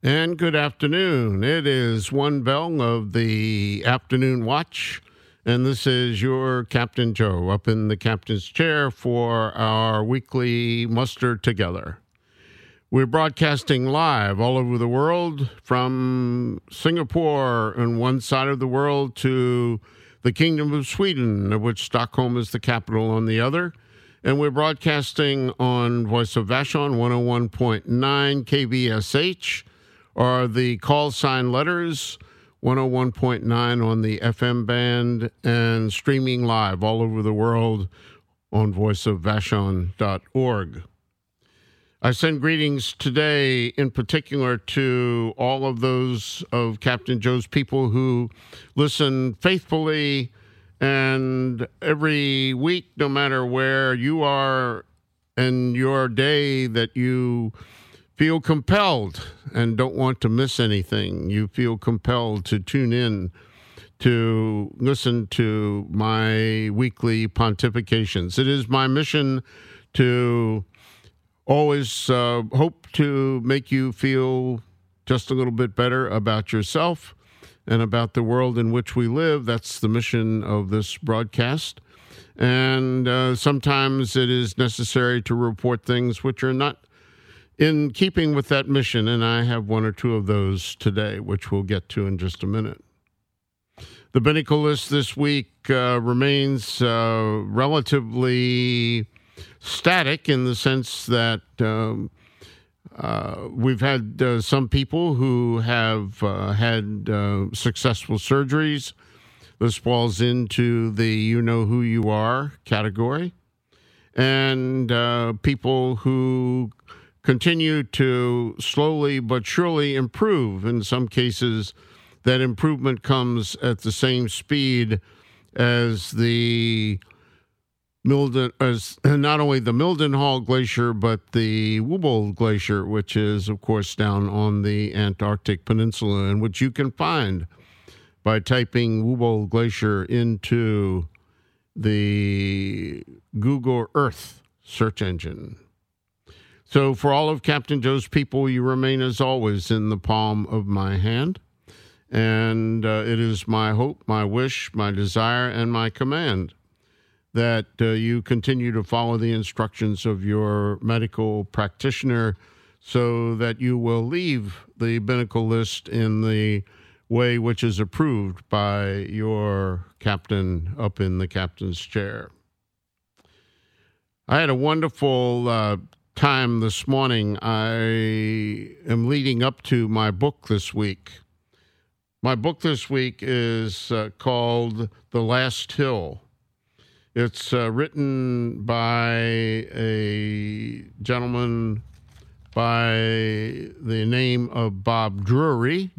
And good afternoon. It is one bell of the afternoon watch, and this is your Captain Joe up in the captain's chair for our weekly muster together. We're broadcasting live all over the world, from Singapore on one side of the world to the Kingdom of Sweden, of which Stockholm is the capital, on the other. And we're broadcasting on Voice of Vashon 101.9 KBSH, or the call sign letters 101.9 on the FM band, and streaming live all over the world on voiceofvashon.org. I send greetings today in particular to all of those of Captain Joe's people who listen faithfully and every week, no matter where you are in your day, that you feel compelled and don't want to miss anything. You feel compelled to tune in to listen to my weekly pontifications. It is my mission to always hope to make you feel just a little bit better about yourself and about the world in which we live. That's the mission of this broadcast. And sometimes it is necessary to report things which are not in keeping with that mission, and I have one or two of those today, which we'll get to in just a minute. The Binnacle list this week remains relatively static in the sense that we've had some people who have had successful surgeries. This falls into the you know who you are category. And people who continue to slowly but surely improve. In some cases, that improvement comes at the same speed as the not only the Mildenhall Glacier, but the Wubbold Glacier, which is, of course, down on the Antarctic Peninsula, and which you can find by typing Wubbold Glacier into the Google Earth search engine. So for all of Captain Joe's people, you remain, as always, in the palm of my hand. And it is my hope, my wish, my desire, and my command that you continue to follow the instructions of your medical practitioner so that you will leave the Binnacle list in the way which is approved by your captain up in the captain's chair. I had a wonderful time this morning. I am leading up to my book this week. My book this week is called The Last Hill. It's written by a gentleman by the name of Bob Drury,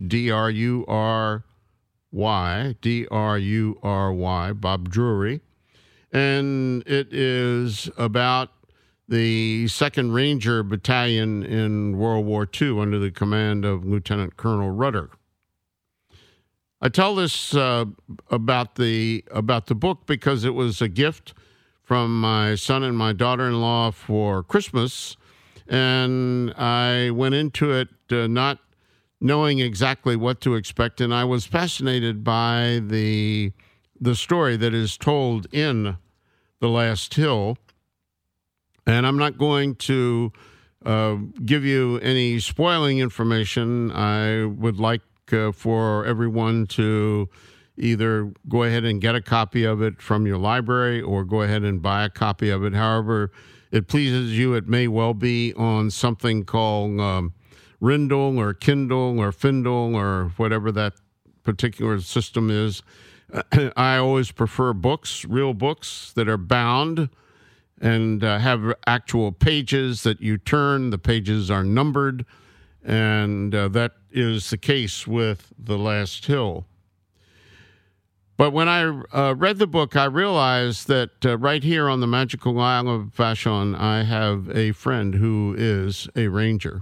D-R-U-R-Y, Bob Drury. And it is about the 2nd Ranger Battalion in World War II under the command of Lieutenant Colonel Rudder. I tell this about the book because it was a gift from my son and my daughter-in-law for Christmas, and I went into it not knowing exactly what to expect, and I was fascinated by the story that is told in The Last Hill. And I'm not going to give you any spoiling information. I would like for everyone to either go ahead and get a copy of it from your library or go ahead and buy a copy of it. However it pleases you, it may well be on something called Rindle or Kindle or Findle or whatever that particular system is. I always prefer books, real books that are bound and have actual pages that you turn. The pages are numbered, and that is the case with The Last Hill. But when I read the book, I realized that right here on the magical Isle of Vashon, I have a friend who is a ranger.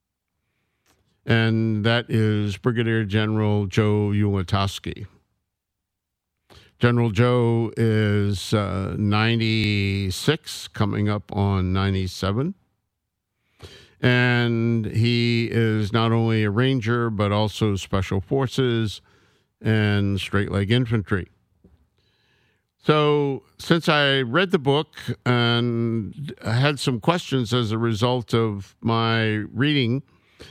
And that is Brigadier General Joe Ulatowski. General Joe is 96, coming up on 97. And he is not only a Ranger, but also Special Forces and straight leg infantry. So since I read the book and I had some questions as a result of my reading,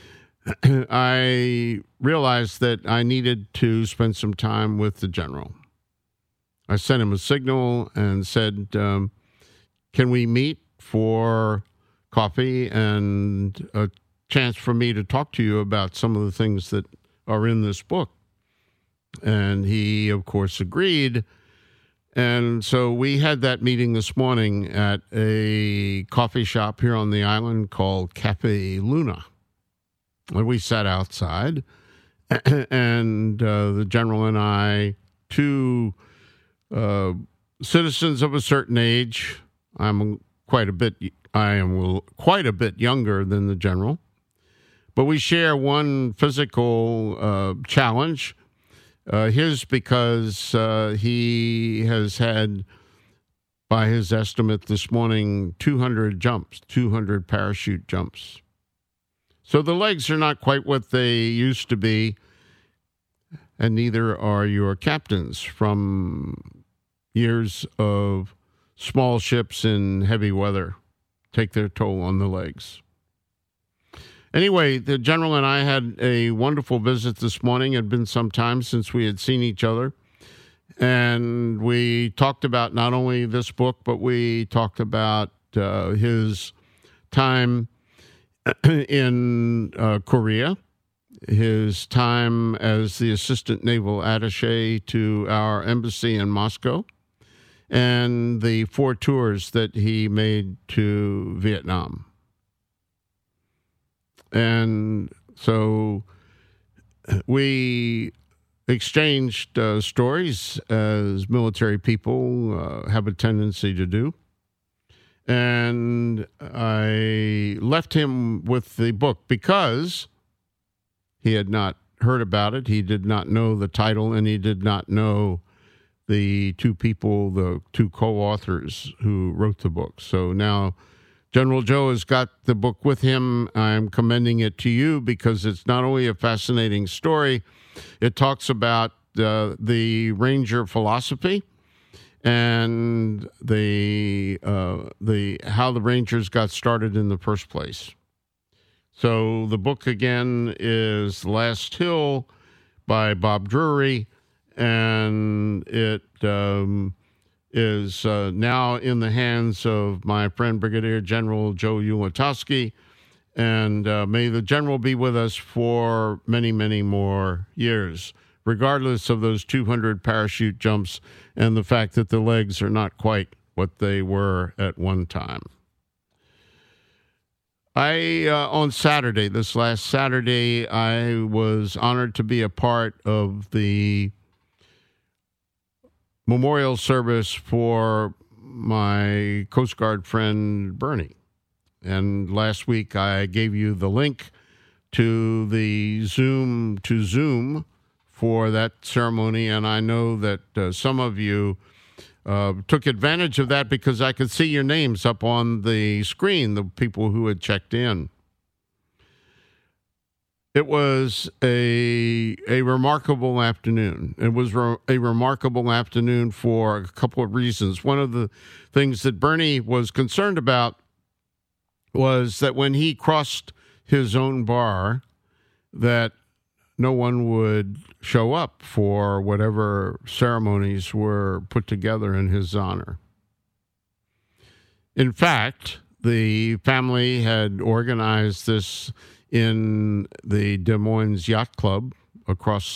I realized that I needed to spend some time with the general. I sent him a signal and said, can we meet for coffee and a chance for me to talk to you about some of the things that are in this book? And he, of course, agreed. And so we had that meeting this morning at a coffee shop here on the island called Cafe Luna. And we sat outside, and the general and I, two citizens of a certain age, I am quite a bit younger than the general, but we share one physical challenge. His because he has had, by his estimate this morning, 200 parachute jumps. So the legs are not quite what they used to be, and neither are your captains from years of small ships in heavy weather. Take their toll on the legs. Anyway, the general and I had a wonderful visit this morning. It had been some time since we had seen each other. And we talked about not only this book, but we talked about his time in Korea, his time as the assistant naval attaché to our embassy in Moscow, and the 4 tours that he made to Vietnam. And so we exchanged stories, as military people have a tendency to do. And I left him with the book because he had not heard about it. He did not know the title, and he did not know the 2 people, the 2 co-authors who wrote the book. So now General Joe has got the book with him. I'm commending it to you because it's not only a fascinating story, it talks about the Ranger philosophy and the how the Rangers got started in the first place. So the book again is Last Hill by Bob Drury, and it is now in the hands of my friend Brigadier General Joe Ulatowski, and may the general be with us for many, many more years, regardless of those 200 parachute jumps and the fact that the legs are not quite what they were at one time. On Saturday, this last Saturday, I was honored to be a part of the memorial service for my Coast Guard friend Bernie. And last week I gave you the link to the Zoom for that ceremony, and I know that some of you took advantage of that because I could see your names up on the screen, the people who had checked in. It was a remarkable afternoon. It was a remarkable afternoon for a couple of reasons. One of the things that Bernie was concerned about was that when he crossed his own bar, that no one would show up for whatever ceremonies were put together in his honor. In fact, the family had organized this in the Des Moines Yacht Club across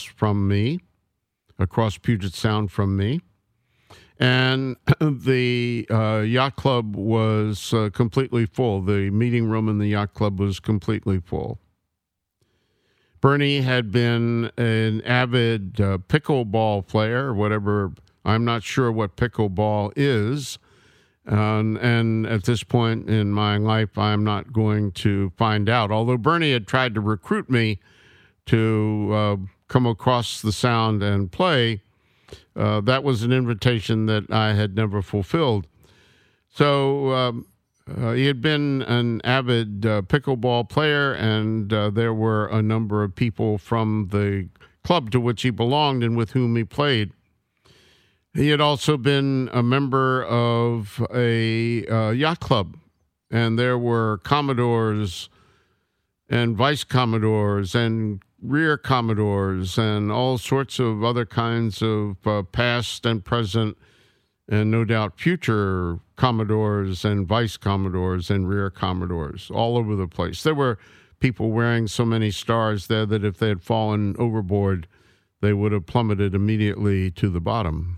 Puget Sound from me. And the yacht club was completely full. The meeting room in the yacht club was completely full. Bernie had been an avid pickleball player, whatever. I'm not sure what pickleball is. And at this point in my life, I'm not going to find out. Although Bernie had tried to recruit me to come across the sound and play, that was an invitation that I had never fulfilled. So He had been an avid pickleball player, and there were a number of people from the club to which he belonged and with whom he played. He had also been a member of a yacht club, and there were commodores and vice commodores and rear commodores and all sorts of other kinds of past and present and no doubt future commodores and vice commodores and rear commodores all over the place. There were people wearing so many stars there that if they had fallen overboard, they would have plummeted immediately to the bottom.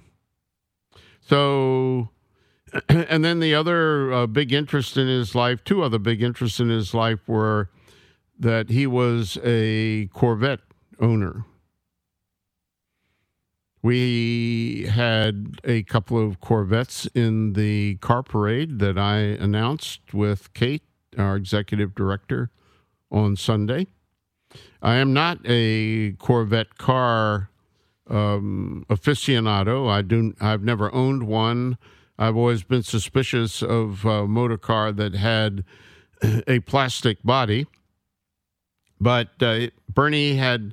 So, and then the other big interest in his life, two other big interests in his life were that he was a Corvette owner. We had a couple of Corvettes in the car parade that I announced with Kate, our executive director, on Sunday. I am not a Corvette car aficionado. I've never owned one. I've always been suspicious of a motor car that had a plastic body. But Bernie had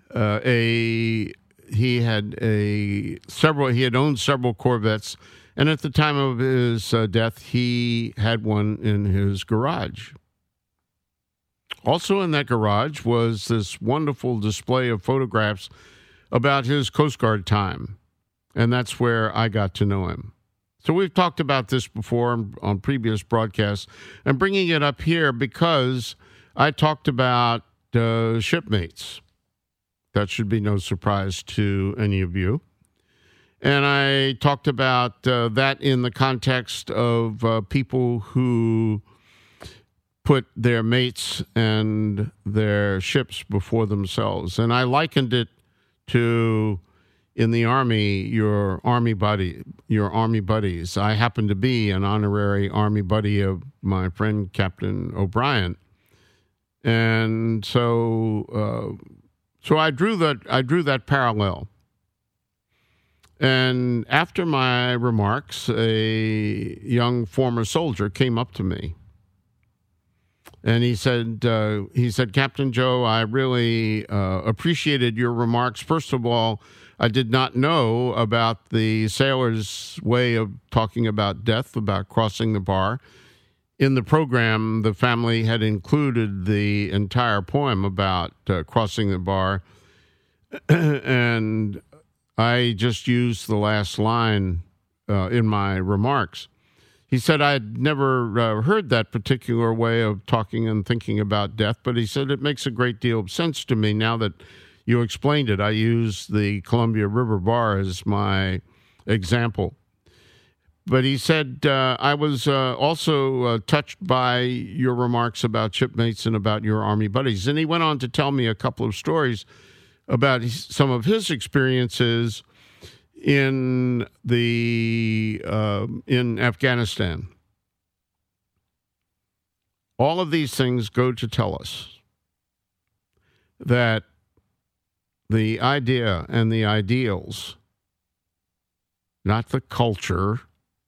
he had owned several Corvettes, and at the time of his death, he had one in his garage. Also in that garage was this wonderful display of photographs about his Coast Guard time, and that's where I got to know him. So we've talked about this before on previous broadcasts. I'm bringing it up here because I talked about shipmates. That should be no surprise to any of you. And I talked about that in the context of people who put their mates and their ships before themselves. And I likened it to, in the Army, your Army buddies. I happen to be an honorary Army buddy of my friend Captain O'Brien. And so I drew that parallel. And after my remarks, a young former soldier came up to me. And he said, Captain Joe, I really appreciated your remarks. First of all, I did not know about the sailors' way of talking about death, about crossing the bar. In the program, the family had included the entire poem about crossing the bar, and I just used the last line in my remarks. He said I'd never heard that particular way of talking and thinking about death, but he said it makes a great deal of sense to me now that you explained it. I used the Columbia River Bar as my example. But he said, I was also touched by your remarks about shipmates and about your Army buddies. And he went on to tell me a couple of stories about some of his experiences in Afghanistan. All of these things go to tell us that the idea and the ideals, not the culture,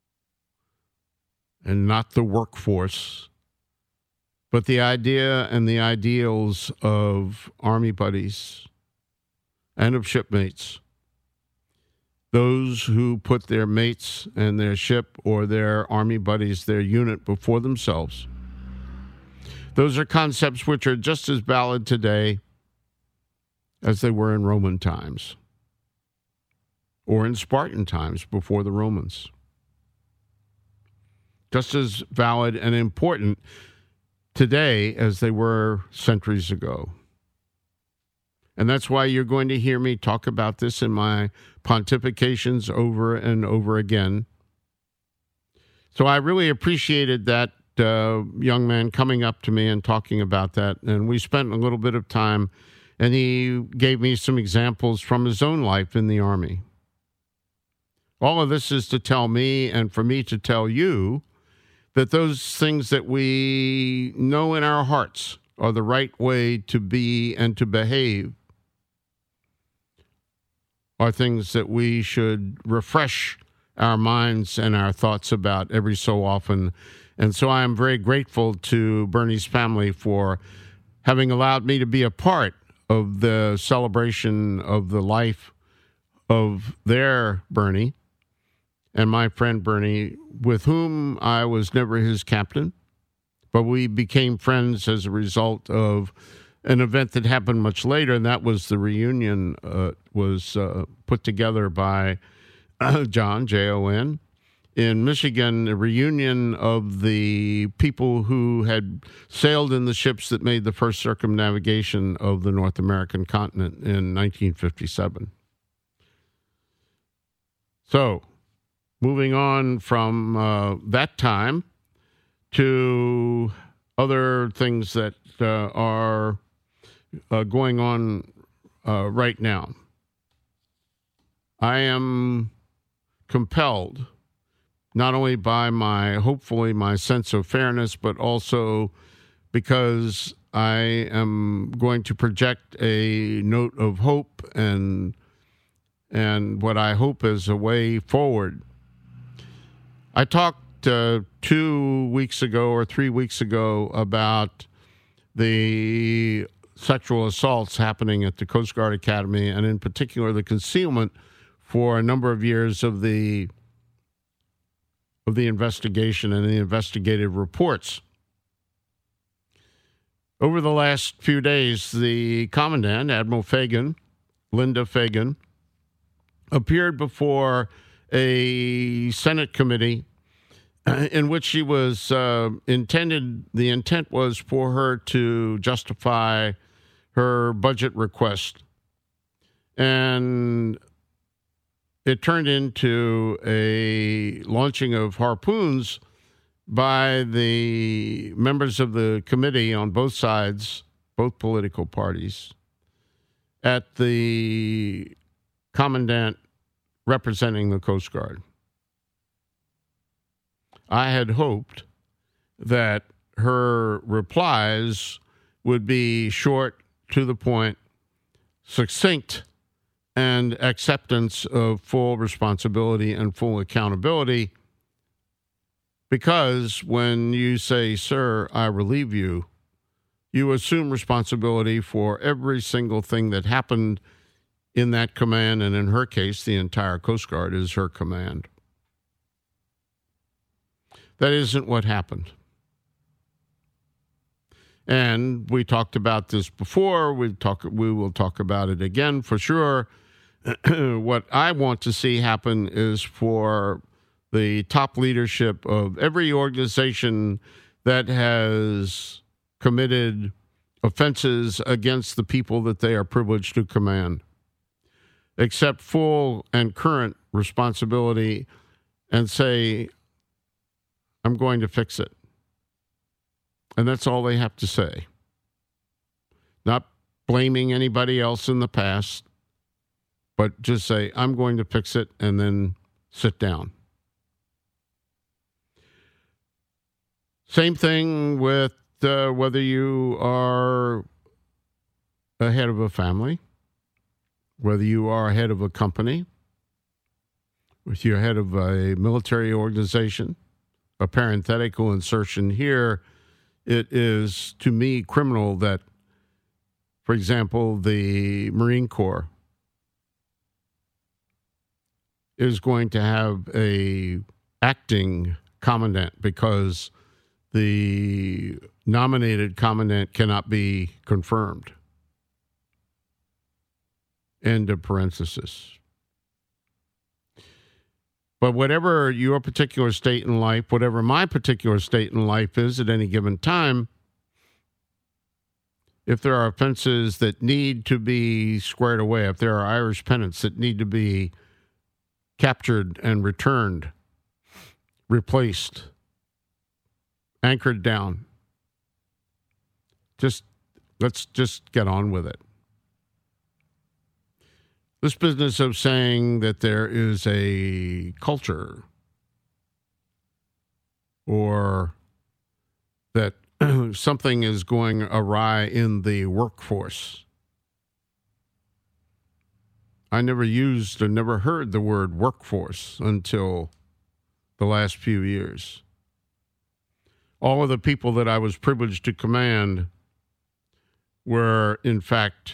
and not the workforce, but the idea and the ideals of Army buddies and of shipmates, those who put their mates and their ship or their Army buddies, their unit before themselves. Those are concepts which are just as valid today as they were in Roman times or in Spartan times before the Romans. Just as valid and important today as they were centuries ago. And that's why you're going to hear me talk about this in my pontifications over and over again. So I really appreciated that young man coming up to me and talking about that. And we spent a little bit of time, and he gave me some examples from his own life in the Army. All of this is to tell me and for me to tell you that those things that we know in our hearts are the right way to be and to behave are things that we should refresh our minds and our thoughts about every so often. And so I am very grateful to Bernie's family for having allowed me to be a part of the celebration of the life of their Bernie and my friend Bernie, with whom I was never his captain, but we became friends as a result of an event that happened much later, and that was the reunion was put together by John, Jon, in Michigan, a reunion of the people who had sailed in the ships that made the first circumnavigation of the North American continent in 1957. So, moving on from that time to other things that are going on right now. I am compelled, not only by hopefully my sense of fairness, but also because I am going to project a note of hope and what I hope is a way forward. I talked 2 weeks ago or 3 weeks ago about the sexual assaults happening at the Coast Guard Academy, and in particular the concealment for a number of years of the investigation and the investigative reports. Over the last few days, the Commandant, Admiral Fagan, Linda Fagan, appeared before a Senate committee in which she was the intent was for her to justify her budget request. And it turned into a launching of harpoons by the members of the committee on both sides, both political parties, at the Commandant representing the Coast Guard. I had hoped that her replies would be short, to the point, succinct, and acceptance of full responsibility and full accountability. Because when you say, "Sir, I relieve you," you assume responsibility for every single thing that happened in that command, and in her case, the entire Coast Guard is her command. That isn't what happened. And we talked about this before. We will talk about it again for sure. What I want to see happen is for the top leadership of every organization that has committed offenses against the people that they are privileged to command, accept full and current responsibility and say, "I'm going to fix it." And that's all they have to say. Not blaming anybody else in the past, but just say, "I'm going to fix it," and then sit down. Same thing with whether you are a head of a family, whether you are a head of a company, if you're head of a military organization. A parenthetical insertion here, it is, to me, criminal that, for example, the Marine Corps is going to have a acting commandant because the nominated commandant cannot be confirmed. End of parenthesis. But whatever your particular state in life, whatever my particular state in life is at any given time, if there are offenses that need to be squared away, if there are Irish pennants that need to be captured and returned, replaced, anchored down, let's just get on with it. This business of saying that there is a culture or that something is going awry in the workforce. I never used or never heard the word workforce until the last few years. All of the people that I was privileged to command were, in fact,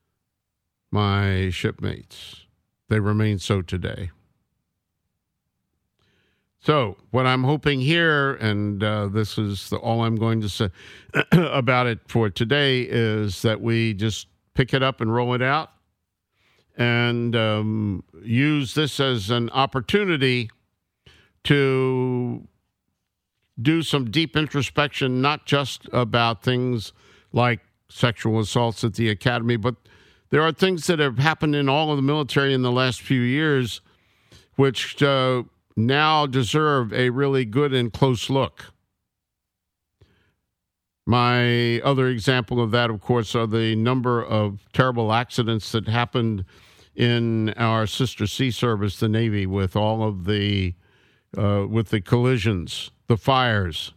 my shipmates. They remain so today. So what I'm hoping here, and this is all I'm going to say about it for today, is that we just pick it up and roll it out and use this as an opportunity to do some deep introspection, not just about things like sexual assaults at the academy, but there are things that have happened in all of the military in the last few years which now deserve a really good and close look. My other example of that, of course, are the number of terrible accidents that happened in our sister sea service, the Navy, with all of the with the collisions, the fires,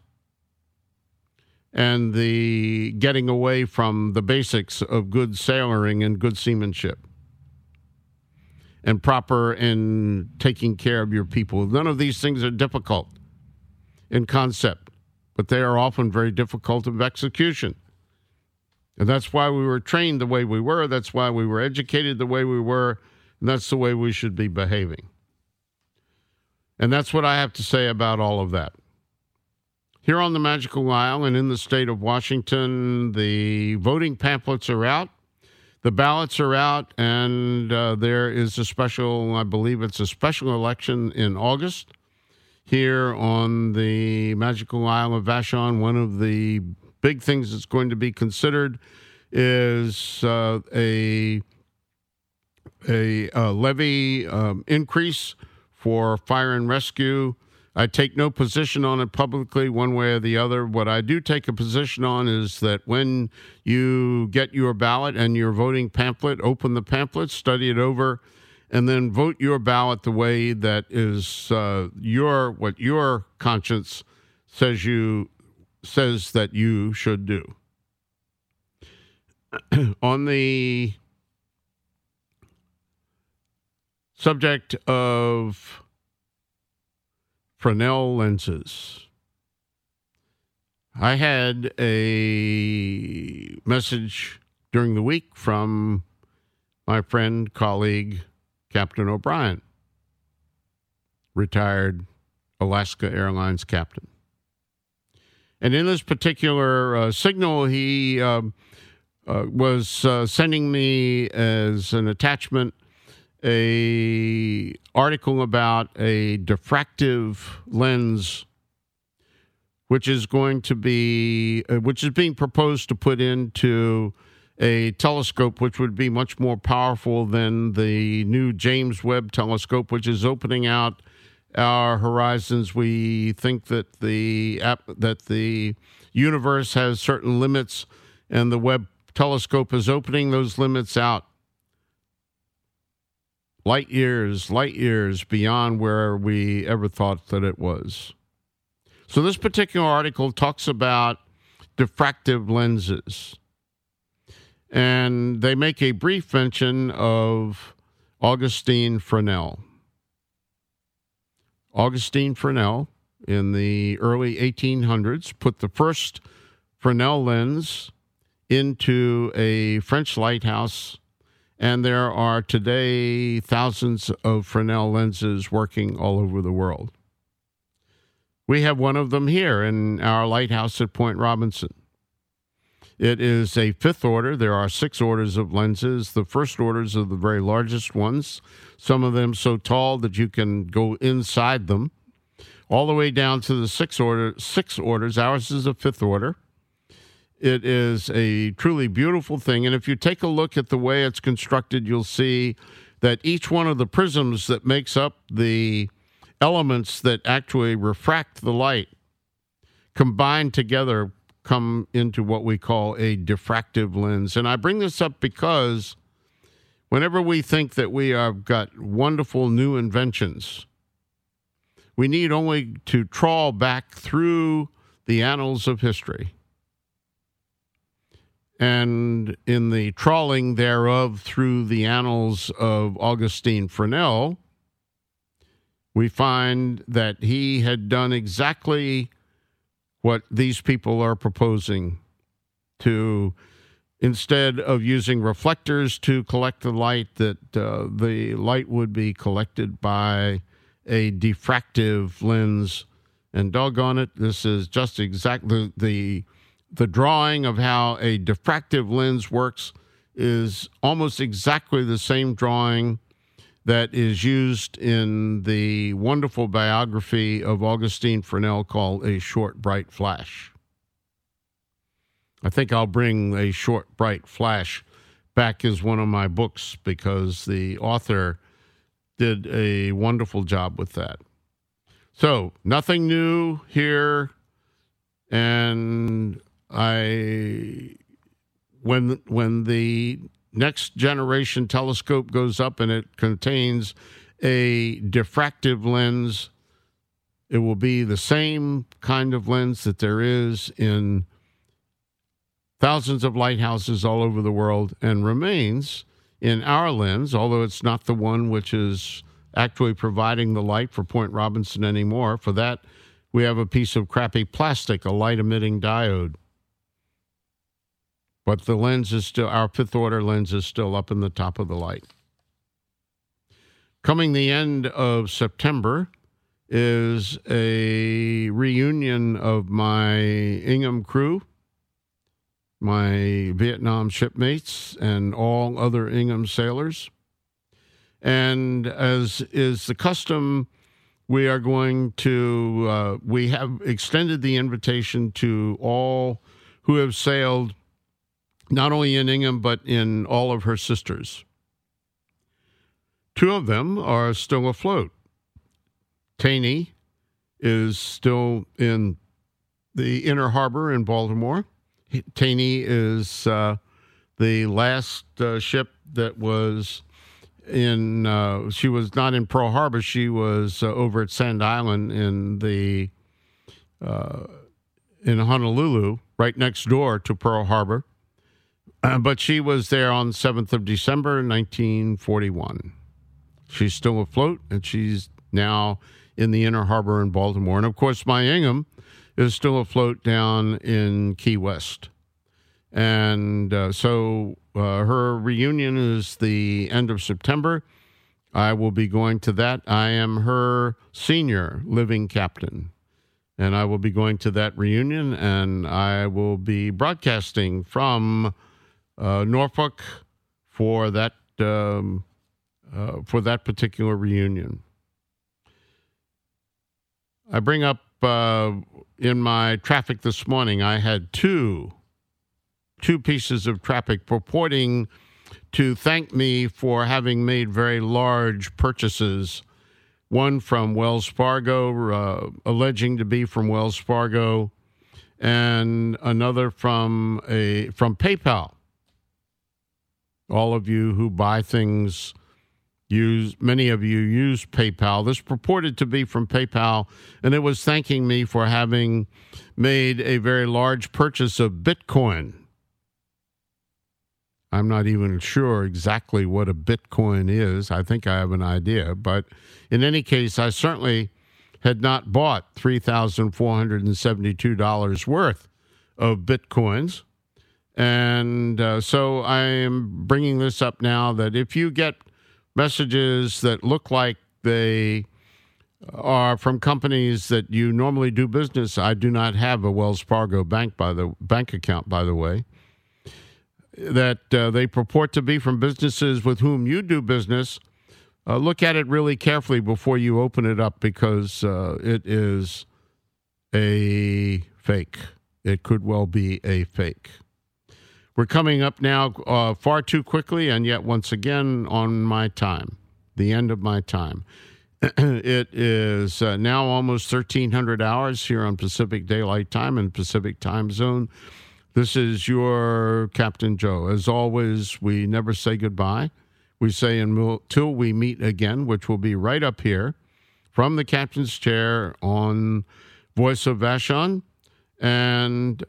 and the getting away from the basics of good sailoring and good seamanship and proper and taking care of your people. None of these things are difficult in concept, but they are often very difficult of execution. And that's why we were trained the way we were. That's why we were educated the way we were. And that's the way we should be behaving. And that's what I have to say about all of that. Here on the Magical Isle and in the state of Washington, the voting pamphlets are out. The ballots are out, and there is a special, I believe it's a special election in August here on the Magical Isle of Vashon. One of the big things that's going to be considered is a levy increase for fire and rescue. I take no position on it publicly one way or the other. What I do take a position on is that when you get your ballot and your voting pamphlet, open the pamphlet, study it over, and then vote your ballot the way that is what your conscience says that you should do. On the subject of Fresnel lenses, I had a message during the week from my friend, colleague, Captain O'Brien, retired Alaska Airlines captain. And in this particular signal, he was sending me as an attachment a article about a diffractive lens, which is being proposed to put into a telescope, which would be much more powerful than the new James Webb telescope, which is opening out our horizons. We think that the universe has certain limits, and the Webb telescope is opening those limits out light years beyond where we ever thought that it was. So this particular article talks about diffractive lenses, and they make a brief mention of Augustine Fresnel. Augustine Fresnel, in the early 1800s, put the first Fresnel lens into a French lighthouse, and there are today thousands of Fresnel lenses working all over the world. We have one of them here in our lighthouse at Point Robinson. It is a fifth order. There are 6 orders of lenses. The first orders are the very largest ones, some of them so tall that you can go inside them, all the way down to the 6 orders. Ours is a fifth order. It is a truly beautiful thing. And if you take a look at the way it's constructed, you'll see that each one of the prisms that makes up the elements that actually refract the light combined together come into what we call a diffractive lens. And I bring this up because whenever we think that we have got wonderful new inventions, we need only to trawl back through the annals of history. And in the trawling thereof through the annals of Augustine Fresnel, we find that he had done exactly what these people are proposing, to, instead of using reflectors to collect the light, that the light would be collected by a diffractive lens. And doggone it, this is just exactly the drawing of how a diffractive lens works is almost exactly the same drawing that is used in the wonderful biography of Augustine Fresnel called A Short Bright Flash. I think I'll bring A Short Bright Flash back as one of my books, because the author did a wonderful job with that. So, nothing new here. And when the next generation telescope goes up and it contains a diffractive lens, it will be the same kind of lens that there is in thousands of lighthouses all over the world, and remains in our lens, although it's not the one which is actually providing the light for Point Robinson anymore. For that, we have a piece of crappy plastic, a light-emitting diode. But the lens is still, our fifth-order lens is still up in the top of the light. Coming the end of September is a reunion of my Ingham crew, my Vietnam shipmates, and all other Ingham sailors. And as is the custom, we are going to, we have extended the invitation to all who have sailed not only in Ingham, but in all of her sisters. Two of them are still afloat. Taney is still in the Inner Harbor in Baltimore. Taney is the last ship that was in, she was not in Pearl Harbor. She was over at Sand Island in Honolulu, right next door to Pearl Harbor. But she was there on the 7th of December, 1941. She's still afloat, and she's now in the Inner Harbor in Baltimore. And, of course, my Ingham is still afloat down in Key West. And so her reunion is the end of September. I will be going to that. I am her senior living captain. And I will be going to that reunion, and I will be broadcasting from Norfolk for that particular reunion. I bring up in my traffic this morning, I had two pieces of traffic purporting to thank me for having made very large purchases. One from Wells Fargo, alleging to be from Wells Fargo, and another from PayPal. All of you who buy things many of you use PayPal. This purported to be from PayPal, and it was thanking me for having made a very large purchase of Bitcoin. I'm not even sure exactly what a Bitcoin is. I think I have an idea, but in any case, I certainly had not bought $3,472 worth of Bitcoins. And so I am bringing this up now, that if you get messages that look like they are from companies that you normally do business, I do not have a Wells Fargo bank account, by the way, that they purport to be from businesses with whom you do business, look at it really carefully before you open it up, because it is a fake. It could well be a fake. We're coming up now far too quickly, and yet once again on my time, the end of my time. It is now almost 1,300 hours here on Pacific Daylight Time and Pacific Time Zone. This is your Captain Joe. As always, we never say goodbye. We say until we meet again, which will be right up here from the captain's chair on Voice of Vashon. And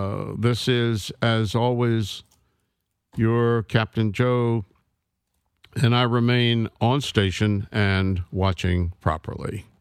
this is, as always, your Captain Joe. and I remain on station and watching properly.